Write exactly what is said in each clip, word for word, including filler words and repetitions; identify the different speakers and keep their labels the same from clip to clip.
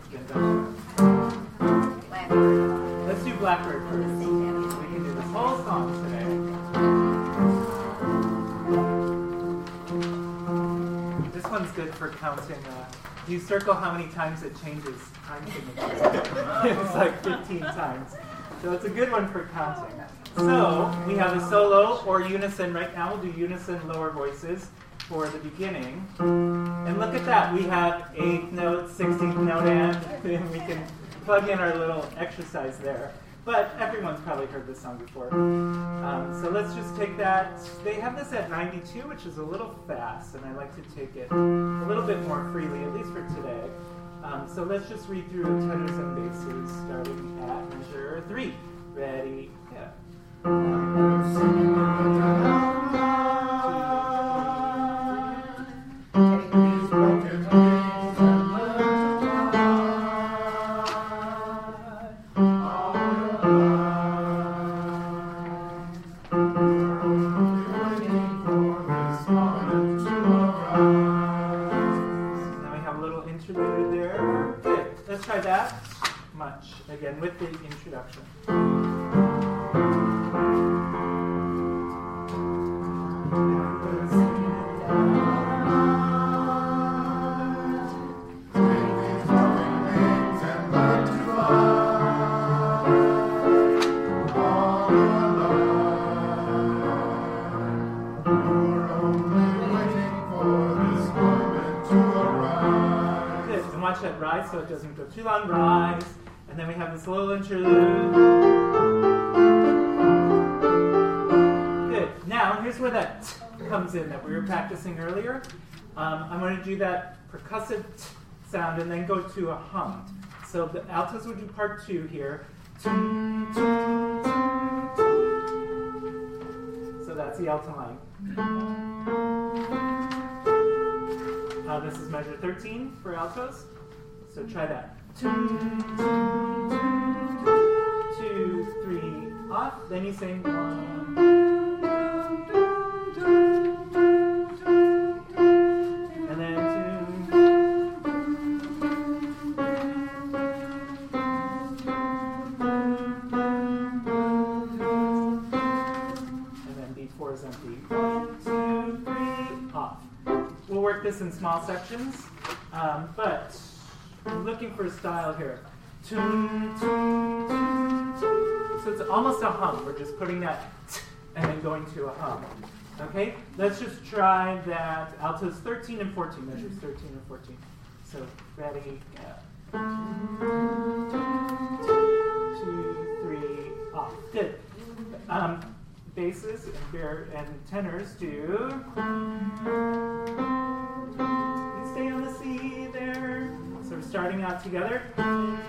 Speaker 1: been done.
Speaker 2: Blackbird.
Speaker 1: Let's do Blackbird first. We can do this whole song today. This one's good for counting. Uh, you circle how many times it changes time signature. It's like fifteen times. So it's a good one for counting. So we have a solo or unison right now. We'll do unison lower voices for the beginning. And look at that. We have eighth note, sixteenth note, and then we can plug in our little exercise there. But everyone's probably heard this song before. Um, so let's just take that. They have this at ninety-two, which is a little fast, and I like to take it a little bit more freely, at least for today. Um, so let's just read through tenors and basses, starting at measure three. Ready, go. Again, with the introduction. Good, and watch that rise so it doesn't go too long. Rise. And then we have this little interlude. Good. Now, here's where that t comes in that we were practicing earlier. Um, I'm going to do that percussive t sound and then go to a hum. So the altos will do part two here. So that's the alto line. Uh, this is measure thirteen for altos. So try that. Two, two, three, off. Then you sing one, and then two, and then beat four is empty. One, two, three, off. We'll work this in small sections, um, but I'm looking for a style here. So it's almost a hum. We're just putting that t and then going to a hum. Okay? Let's just try that. Altos thirteen and fourteen. Measures thirteen and fourteen. So ready, go. Two, three, off. Good. Um, basses and, bar and tenors do. You stay on the C there. So we're starting out together. And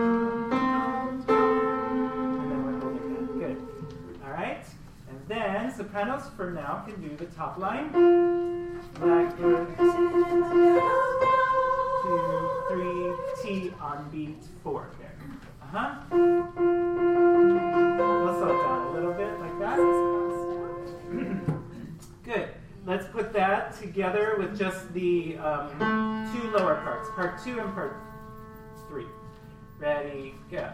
Speaker 1: then we're holding that. Good. All right. And then sopranos for now can do the top line. Blackbird. Two, three, T on beat four. There. Uh-huh. We'll slow it down a little bit like that. Good. Let's put that together with just the um, two lower parts, part two and part three. Ready, go.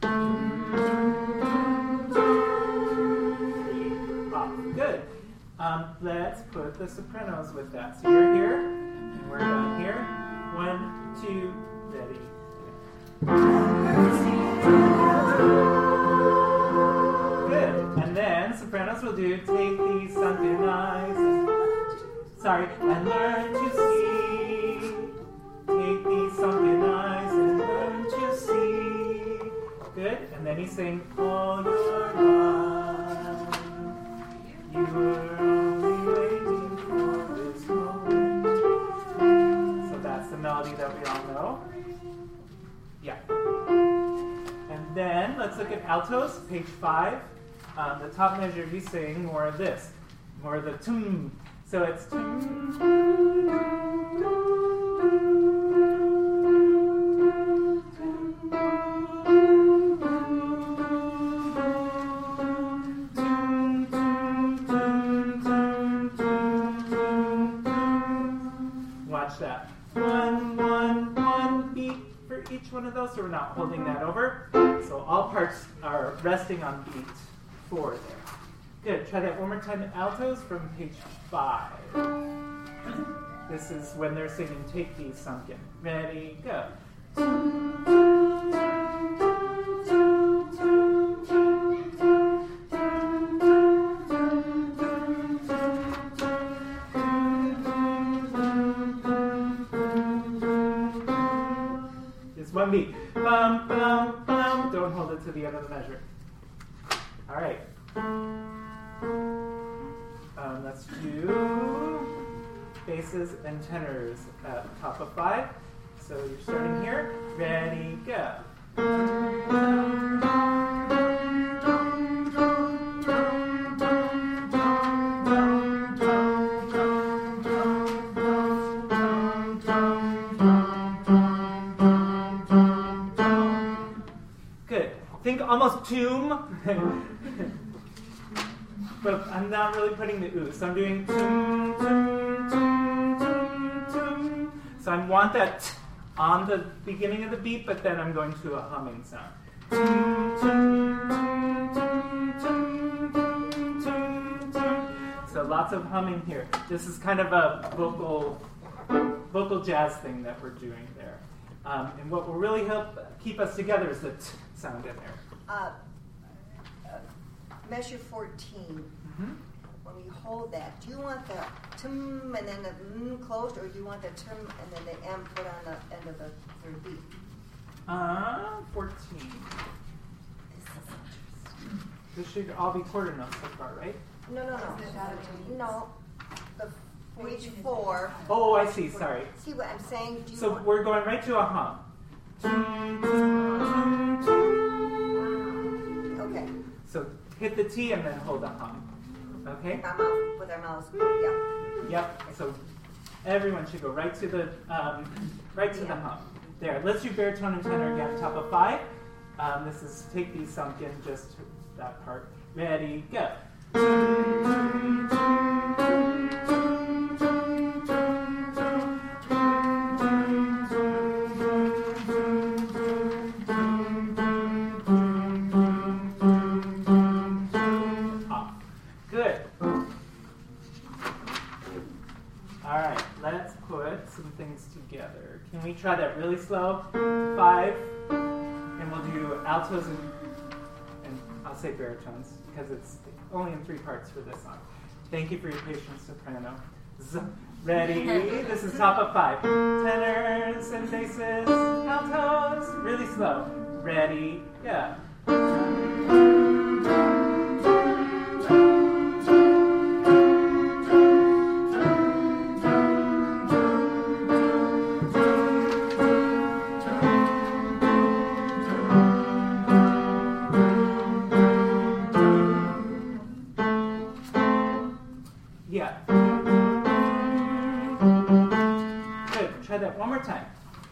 Speaker 1: Three, off. Good. Um, let's put the sopranos with that. So you're here, and we're down here. One, two, ready, go. Good. And then sopranos will do take these sunken eyes. Sorry, and learn to see. Take these sunken eyes and learn to see. Good, and then he sing all your life. You were only waiting for this moment. So that's the melody that we all know. Yeah. And then let's look at altos, page five. Um, the top measure, you sing more of this, more of the tum. So it's tum. Watch that. One, one, one beat for each each one of those, so we're not holding that over. So all parts are resting on beat four there. Good. Try that one more time, altos from page five. This is when they're singing Take These Sunken. Ready, go. Just one beat. Bum, bum, bum. Don't hold it to the end of the measure. All right. Um, let's do basses and tenors at the top of five. So you're starting here. Ready, go. Good. Think almost tomb. But I'm not really putting the ooh. So I'm doing toom, toom, toom, toom, toom. So I want that t on the beginning of the beat, but then I'm going to a humming sound. Toom, toom, toom, toom, toom, toom, toom. So lots of humming here. This is kind of a vocal, vocal jazz thing that we're doing there. Um, and what will really help keep us together is the t sound in there.
Speaker 2: Uh, Measure fourteen, mm-hmm. When we hold that, do you want the tum and then the mm closed, or do you want the tum and then the m put on the end of the third beat?
Speaker 1: Uh, fourteen. This should all be quarter notes so far, right?
Speaker 2: No, no, no. No. The page four.
Speaker 1: Oh, I see, sorry.
Speaker 2: See what I'm saying? Do you
Speaker 1: so
Speaker 2: want...
Speaker 1: we're going right to a hum.
Speaker 2: Okay.
Speaker 1: So hit the T and then hold the hum. Okay?
Speaker 2: Our mouth, with our mouths, yeah.
Speaker 1: Yep. So everyone should go right to the um, right to yeah. the hum. There. Let's do baritone and tenor again. Top of five. Um, this is Take These Sunken. Just that part. Ready? Go. Together. Can we try that really slow? Five, and we'll do altos and, and I'll say baritones because it's only in three parts for this song. Thank you for your patience, soprano. Z- ready? This is top of five. Tenors and basses, altos, really slow. Ready? Yeah. One more time.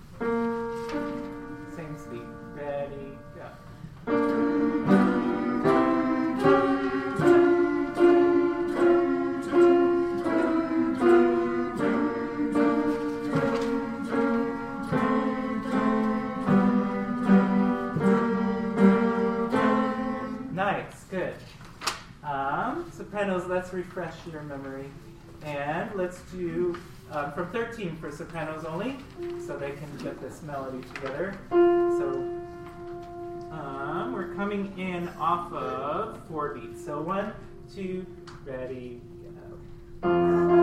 Speaker 1: Same speed. Ready, go. Nice, good. Um, sopranos, let's refresh your memory. And let's do um, from thirteen for sopranos only, so they can get this melody together. So um, we're coming in off of four beats. So one, two, ready, go.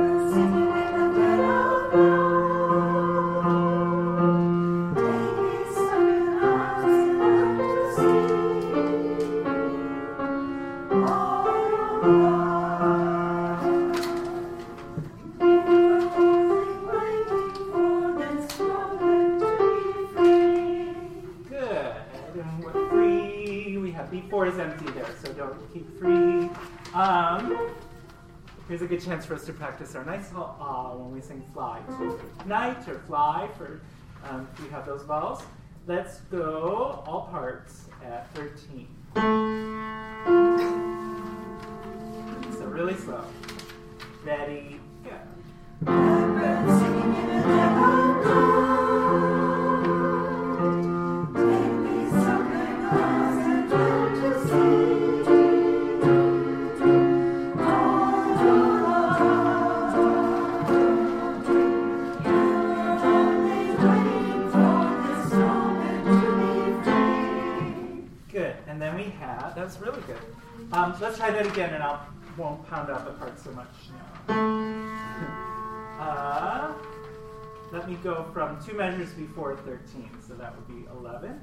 Speaker 1: Is empty there, so don't keep free. Um, here's a good chance for us to practice our nice little ah when we sing fly. So night or fly for um, if you have those vowels. Let's go all parts at thirteen. So really slow. Ready, go. then we have, that's really good. Um, let's try that again, and I won't pound out the parts so much now. uh, let me go from two measures before thirteen, so that would be eleven.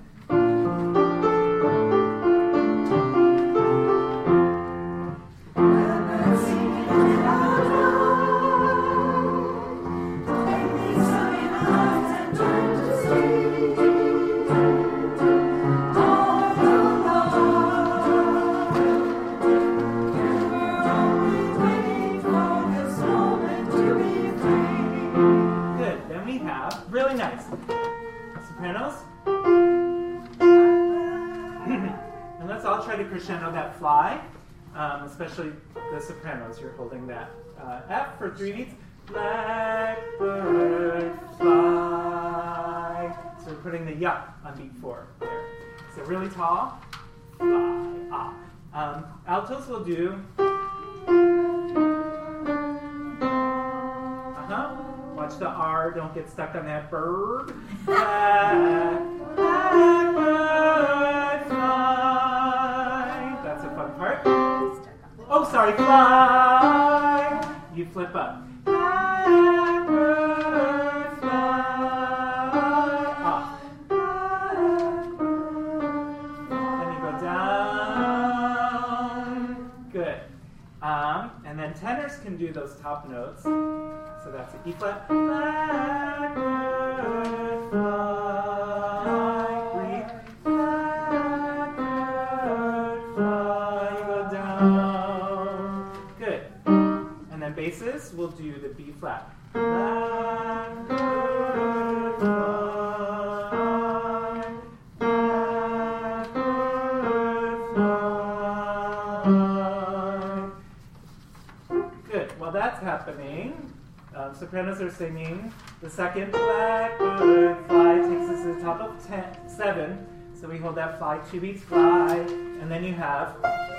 Speaker 1: Really nice. Sopranos. And let's all try to crescendo that fly, um, especially the sopranos. You're holding that uh, F for three beats. Blackbird fly. So we're putting the yup on beat four there. So really tall. Fly. Ah. Um, altos will do. Uh-huh. Watch the R, don't get stuck on that bird. Black, blackbird fly. That's a fun part. Oh, sorry, fly. You flip up. Blackbird fly. Off. Then you go down. Good. Um, and then tenors can do those top notes. So that's an E flat. Blackbird fly. Breathe. Blackbird fly. You go down. Good. And then basses, we'll do the B flat. Blackbird fly. Blackbird fly. Good. While that's happening, Um, sopranos are singing the second blackbird fly takes us to the top of ten, seven. So we hold that fly, two beats fly, and then you have.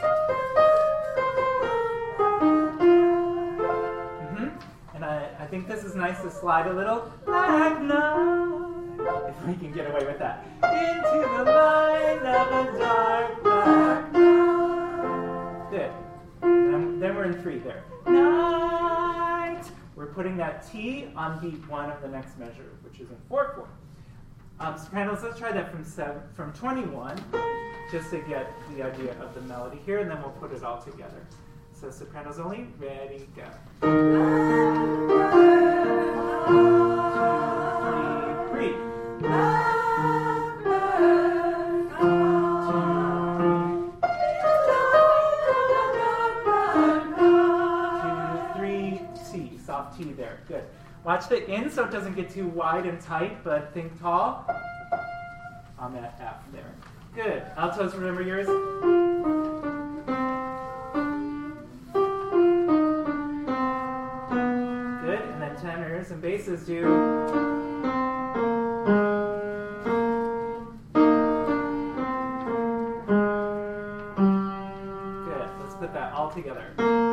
Speaker 1: Mm-hmm. And I, I think this is nice to slide a little. Black night, if we can get away with that. Into the light of a dark black night. Good. And then, then we're in three there. Night. We're putting that T on beat one of the next measure, which is in four four. Um, sopranos, let's try that from seven, from twenty-one, just to get the idea of the melody here, and then we'll put it all together. So sopranos only, ready, go. Two, three, breathe. T there. Good. Watch the in so it doesn't get too wide and tight, but think tall on that F there. Good. Altos, remember yours? Good. And then tenors and basses do. Good. Let's put that all together.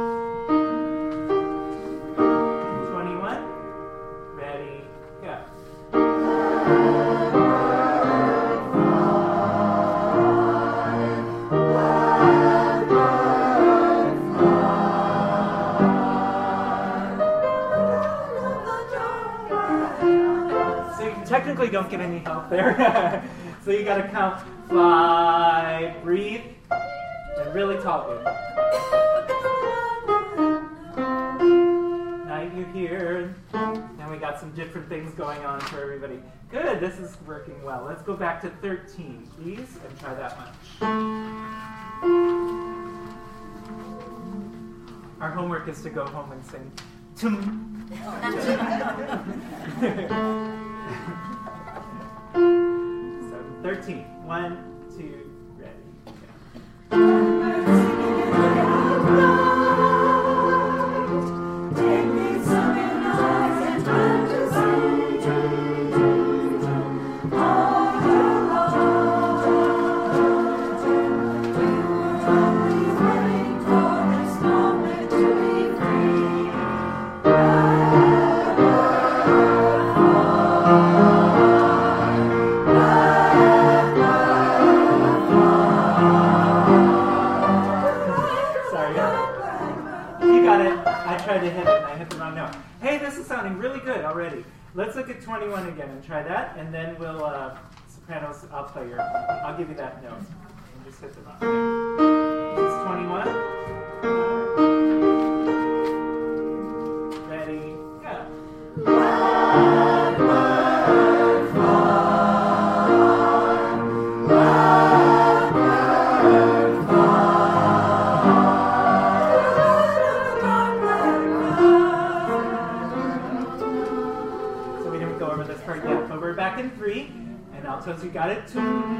Speaker 1: Technically don't get any help there. So you gotta count, fly, breathe, and really tall. Good. Now you hear, and we got some different things going on for everybody. Good, this is working well. Let's go back to thirteen, please, and try that much. Our homework is to go home and sing. Tum. thirteen. One, two, ready, go.
Speaker 3: Bye.
Speaker 1: Hey, this is sounding really good already. Let's look at twenty-one again and try that, and then we'll, uh, sopranos, I'll play your, I'll give you that note. And just hit the button. It's twenty-one. Ready, go. Back in three, and altos, you got it.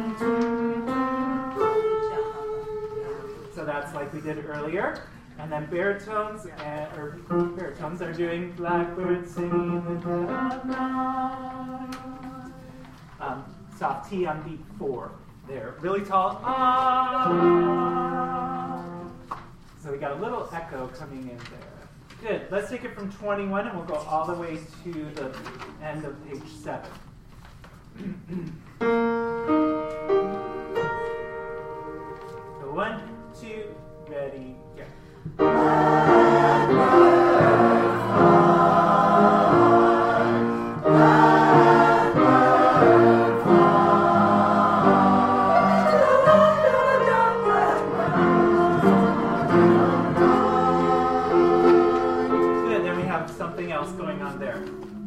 Speaker 1: So that's like we did earlier. And then baritones, and, or baritones are doing blackbird singing in the dead of night. Um, soft T on beat four. There, really tall. Ah. So we got a little echo coming in there. Good. Let's take it from twenty-one, and we'll go all the way to the end of page seven. So one, two, ready, go. Good, then we have something else going on there.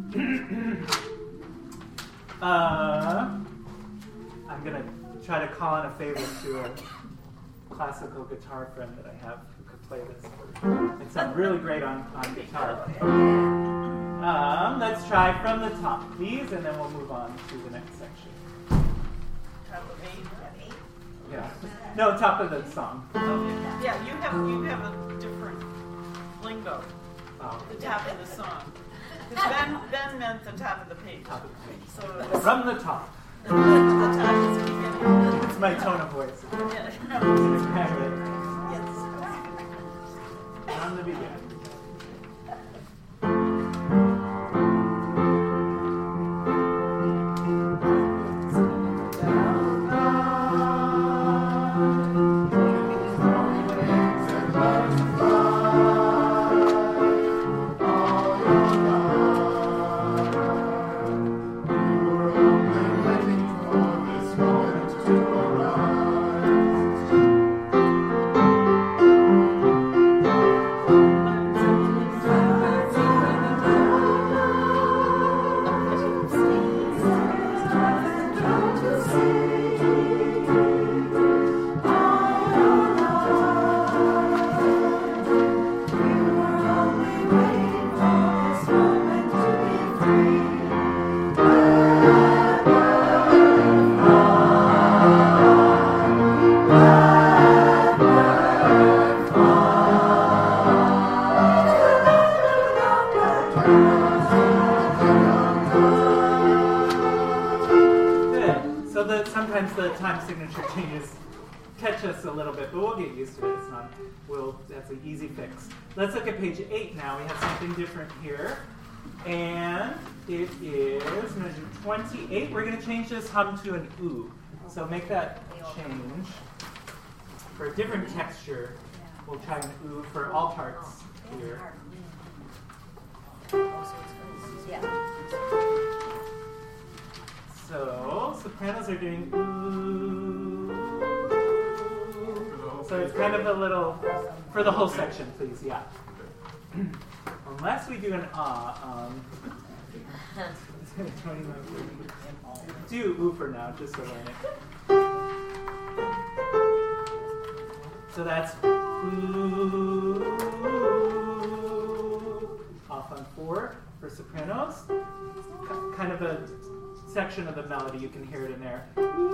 Speaker 1: Uh, I'm going to try to call in a favor to a classical guitar friend that I have who could play this. It sounds really great on, on guitar. Um, let's try from the top, please, and then we'll move on to the next section.
Speaker 3: Top of eight?
Speaker 1: Yeah. No, top of the song.
Speaker 3: Oh, yeah, you have you have a different lingo.
Speaker 1: Oh.
Speaker 3: The top of the song. Because Ben, Ben meant the top of the page.
Speaker 1: Top of the page.
Speaker 3: So it was
Speaker 1: From the top.
Speaker 3: the top is the beginning.
Speaker 1: It's my tone of voice.
Speaker 3: Yeah. Yes.
Speaker 1: From the beginning. The time signature changes catch us a little bit, but we'll get used to it. It's not, we'll, that's an easy fix. Let's look at page eight now. We have something different here. And it is measure twenty-eight. We're going to change this hum to an ooh. So make that change. For a different texture, we'll try an ooh for all parts here.
Speaker 2: Yeah.
Speaker 1: So, sopranos are doing ooh. So it's kind of a little, for the whole section, please, yeah. Unless we do an ah. Um, do ooh for now, just to learn it. So that's ooh. Off on four for sopranos. Kind of a section of the melody, you can hear it in there.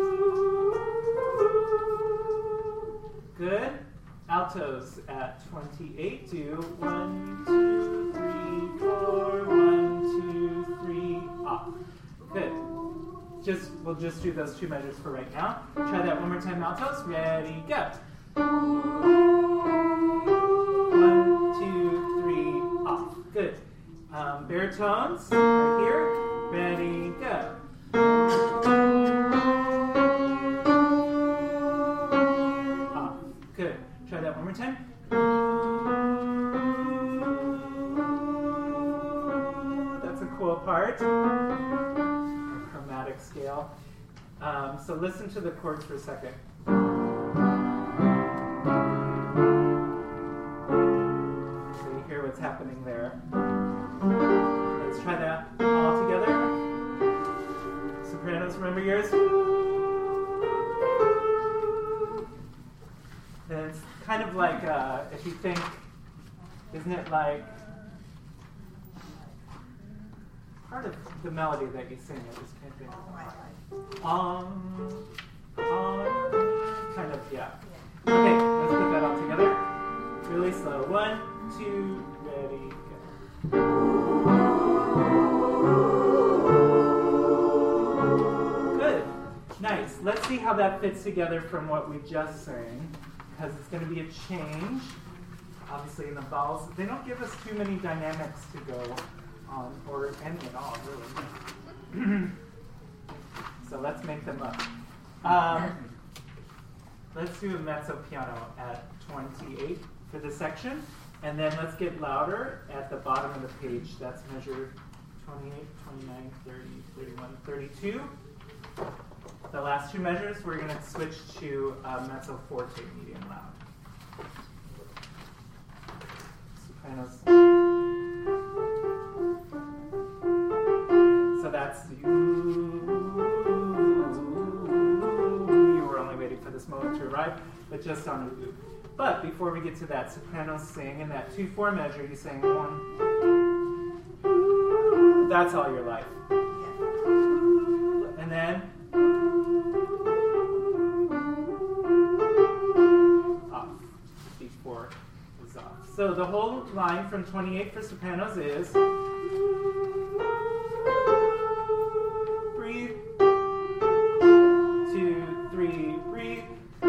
Speaker 1: Good. Altos at twenty-eight. Do one, two, three, four, one, two, three, off. Good. Just we'll just do those two measures for right now. Try that one more time, altos. Ready, go. One, two, three, off. Good. Um, baritones right here. Ready, go. Off. Good. Try that one more time. chart, a chromatic scale. Um, so listen to the chords for a second. So you hear what's happening there. Let's try that all together. Sopranos, remember yours? Then it's kind of like, uh, if you think, isn't it like part of the melody that you sing? I just can't think of it. Um, um, kind of, yeah. Okay, let's put that all together. Really slow. One, two, ready, go. Good. Nice. Let's see how that fits together from what we just sang, because it's going to be a change. Obviously, in the vowels, they don't give us too many dynamics to go on, or any at all, really. So let's make them up. Um, let's do a mezzo piano at twenty-eight for this section, and then let's get louder at the bottom of the page. That's measure twenty-eight, twenty-nine, thirty, thirty-one, thirty-two. The last two measures, we're going to switch to uh, mezzo forte, medium loud. Sopranos. So that's you. You were only waiting for this moment to arrive, but just on the loop. But before we get to that, sopranos sing in that two four measure. You sing one. That's all your life. And then off. Before is off. So the whole line from twenty-eight for sopranos is breathe, two, three, breathe,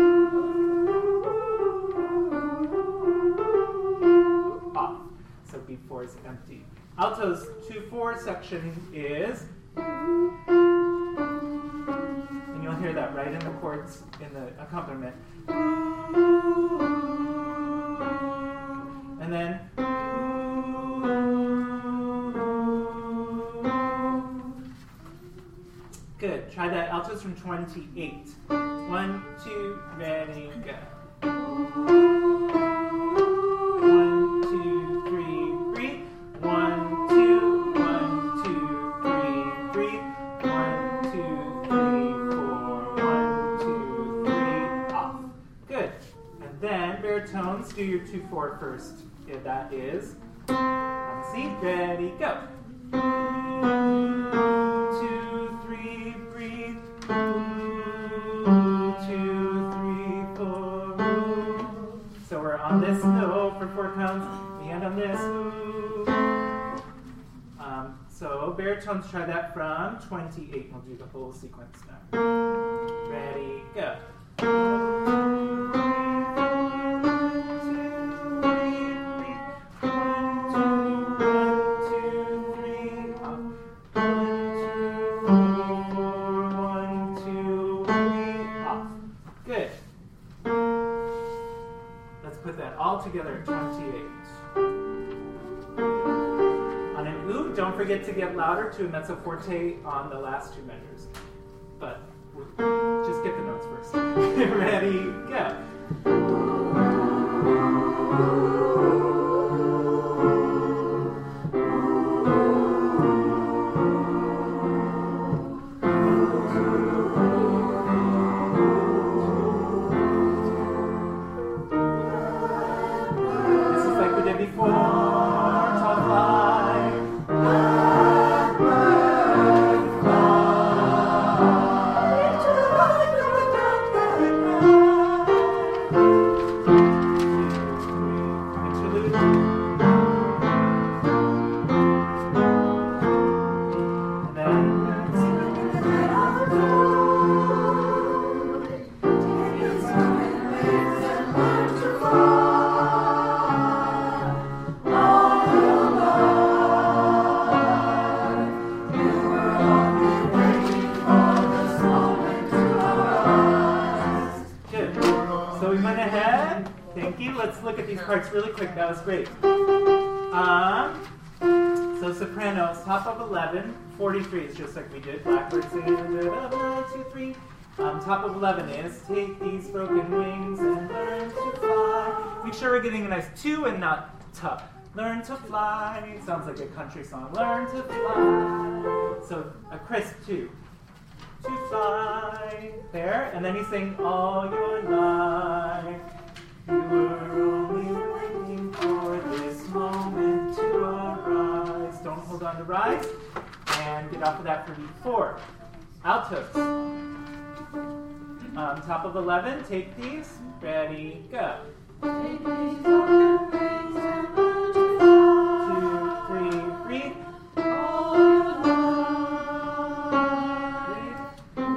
Speaker 1: off. So B four is empty. Alto's two four section is, and you'll hear that right in the chords in the accompaniment. And then good. Try that. Altos from twenty-eight. One, two, ready, go. One, two, three, breathe. One, two, one, two, three, breathe. One, two, three, four. One, two, three, off. Good. And then baritones, do your two four first. Yeah, that is on the C. Ready, go. Two, three, breathe. Two, three, four. So we're on this no for four counts. We end on this. Um, so baritones, try that from twenty-eight. We'll do the whole sequence now. Ready, go. Together at twenty-eight. On an oop, don't forget to get louder to a mezzo forte on the last two measures. But just get the notes first. Ready, go. Parts really quick. That was great. Um, So sopranos, top of eleven, forty-three is just like we did, blackbird singing, one, two, three. Um, top of eleven is take these broken wings and learn to fly. Make sure we're getting a nice two and not tuh. Learn to fly. Sounds like a country song. Learn to fly. So a crisp two. To fly. There. And then you sing all your life. You were only waiting for this moment to arise. Don't hold on to rise. And get off of that for beat four. Altos. Um, top of eleven, take these. Ready, go. Take these broken wings and learn to fly. Two, three, breathe. All your life.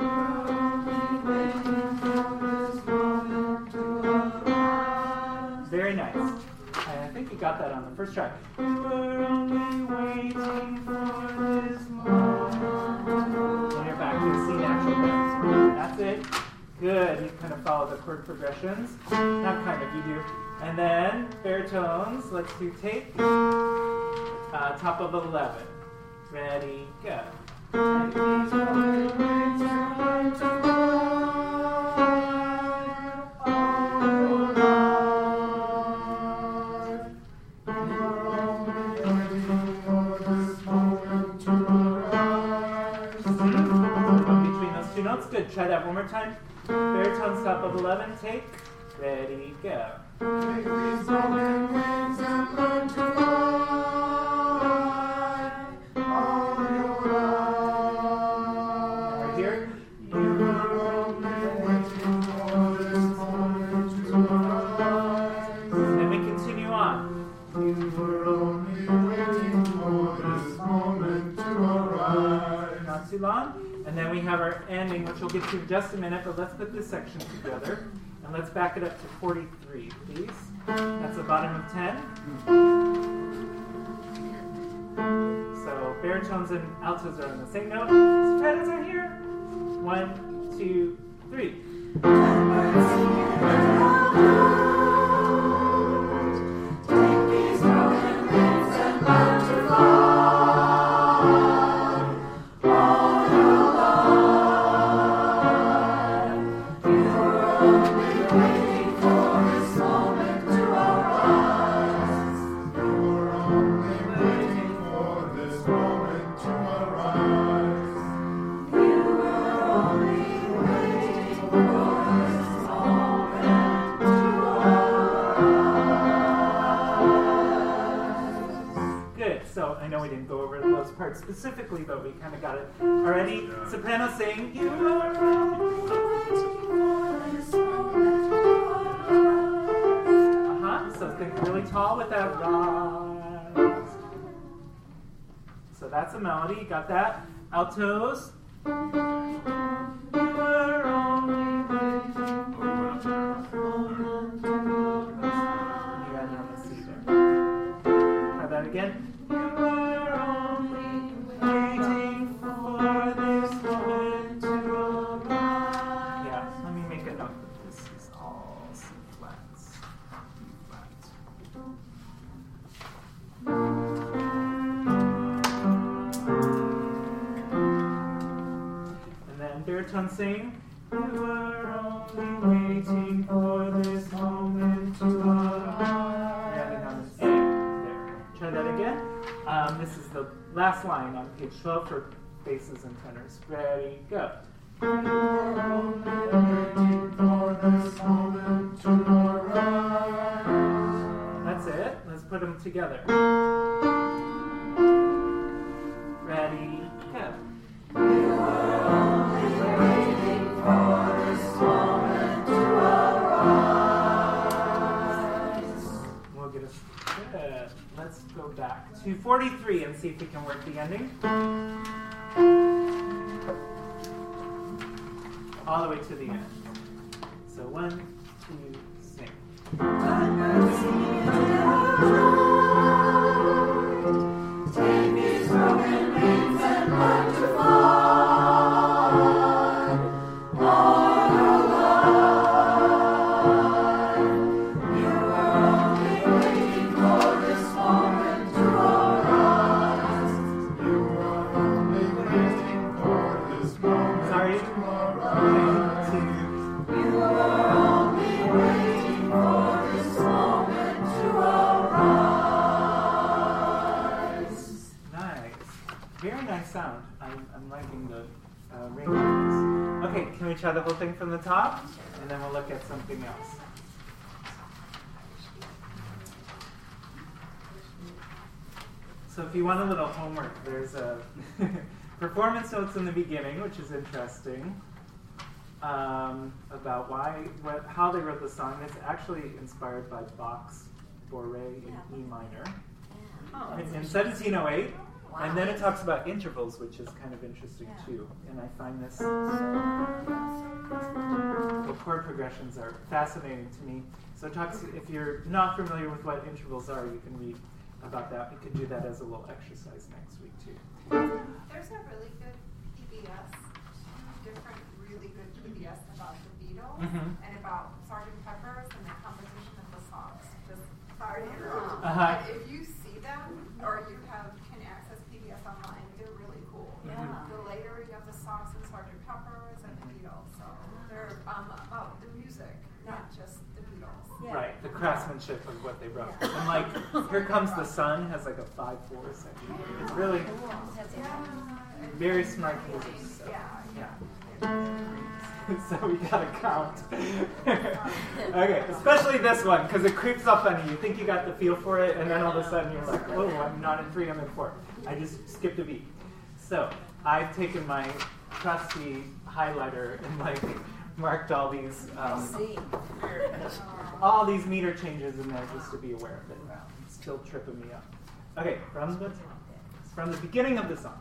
Speaker 1: Very nice. And I think you got that on the first try. We were only waiting for this moment. When you're back to C natural there. That's it. Good. You kind of follow the chord progressions. Not kind of, you do. And then baritones. Let's do take. Uh, top of eleven. Ready, go. Between those two notes. Good. Try that one more time. Baritones, top of eleven, take, ready, go. Take these broken wings and learn to fly all your life. Right here. You were only waiting for this moment to arise. And we continue on. You were only waiting for this moment to arise. Not too long. And then we have our ending, which we'll get to in just a minute, but let's put this section together. And let's back it up to forty-three, please. That's the bottom of ten. So baritones and altos are on the same note. Sopranos are here. One, two, three. Take these broken wings and learn to fly. Parts specifically, but we kind of got it already. Yeah. Soprano saying, you are uh-huh. So think really tall with that rise. So that's a melody. You got that? Altos. You were only waiting for moment to arise. You got it on the C there. Try that again. You were only waiting for this moment to arise. Yeah, let me make a note that this is all C flats. B flat. And then baritone sing. You were only waiting for this moment to arise. Adding on this A. There. Try that again. Um, this is the last line on page twelve for basses and tenors. Ready, go. You were only waiting for this moment to arise. That's it. Let's put them together. Ready, go. You were only waiting for this moment to arise. We'll get us good. Let's go back to forty-three and see if we can work the ending. All the way to the end. So one, two, sing. Take these broken wings and learn to fly. All your life, you were only waiting for this moment to arise. try the whole thing from the top, and then we'll look at something else. So if you want a little homework, there's a performance notes in the beginning, which is interesting, um, about why, what, how they wrote the song. It's actually inspired by Bach's Bourrée in E minor
Speaker 3: Oh,
Speaker 1: in, in seventeen oh eight. And then it talks about intervals, which is kind of interesting
Speaker 2: Yeah.
Speaker 1: too. And I find this, the chord progressions are fascinating to me. So it talks, if you're not familiar with what intervals are, you can read about that. We can do that as a little exercise next week too.
Speaker 4: There's a really good P B S, two different really good P B S about the Beatles
Speaker 1: Mhm.
Speaker 4: and about Sergeant Pepper's and the composition of the songs. Just sorry to interrupt.
Speaker 1: Uh-huh.
Speaker 4: But if you see them or you have can access P B S online, they're really cool.
Speaker 2: Yeah.
Speaker 4: The later you have the songs in Sergeant Pepper's and the Beatles, so they're um, about the music, not just the Beatles.
Speaker 2: Yeah.
Speaker 1: Right, the craftsmanship of what they wrote. And like, Here Comes the Sun has like a five four section. It's really
Speaker 4: Yeah.
Speaker 1: very smart music. So,
Speaker 4: Yeah.
Speaker 1: yeah. So we gotta count. Okay, especially this one, because it creeps up on you. You think you got the feel for it, and then all of a sudden you're like, oh, I'm not in three, I'm in four. I just skipped a beat. So I've taken my trusty highlighter and like marked all these um,
Speaker 2: See.
Speaker 1: all these meter changes in there just to be aware of it. It's still tripping me up. Okay, from the from the beginning of the song.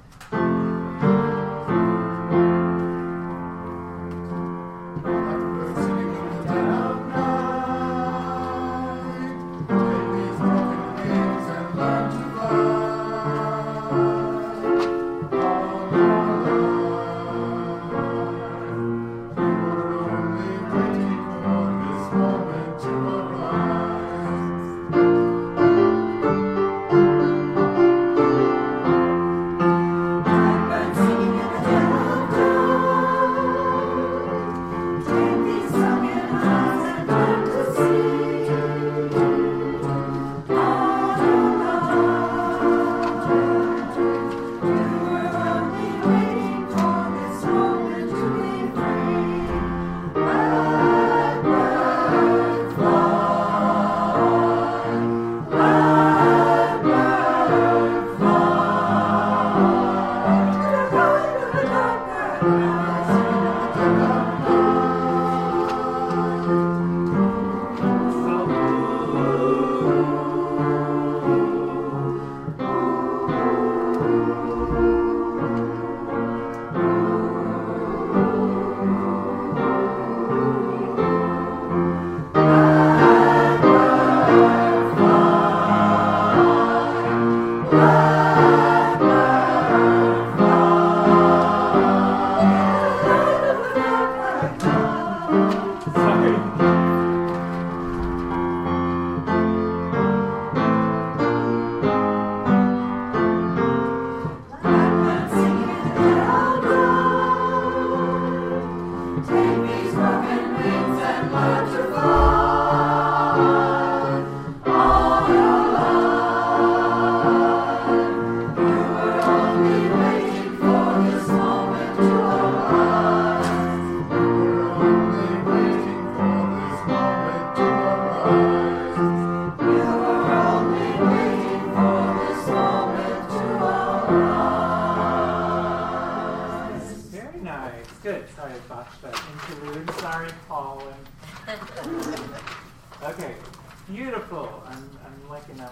Speaker 1: Good. Sorry, I botched that interlude. Sorry, Paul. And okay, beautiful. I'm, I'm liking that one.